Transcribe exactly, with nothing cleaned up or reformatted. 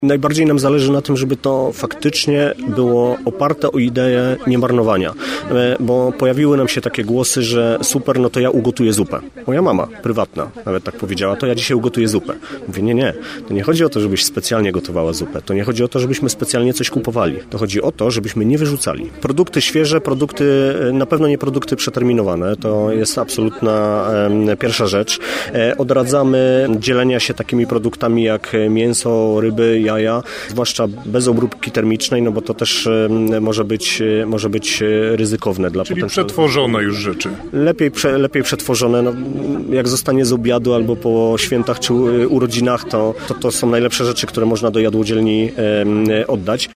Najbardziej nam zależy na tym, żeby to faktycznie było oparte o ideę niemarnowania, bo pojawiły nam się takie głosy, że super, no to ja ugotuję zupę. Moja mama, prywatna, nawet tak powiedziała, to ja dzisiaj ugotuję zupę. Mówię, nie, nie, to nie chodzi o to, żebyś specjalnie gotowała zupę, to nie chodzi o to, żebyśmy specjalnie coś kupowali, to chodzi o to, żebyśmy nie wyrzucali. Produkty świeże, produkty, na pewno nie produkty przeterminowane, to jest absolutna e, pierwsza rzecz. E, odradzamy dzielenia się takimi produktami jak mięso, ryby, jaja, zwłaszcza bez obróbki termicznej, no bo to też może być, może być ryzykowne dla Czyli przetworzone już rzeczy. Lepiej, prze, lepiej przetworzone. No, jak zostanie z obiadu albo po świętach czy urodzinach, to, to, to są najlepsze rzeczy, które można do jadłodzielni e, oddać.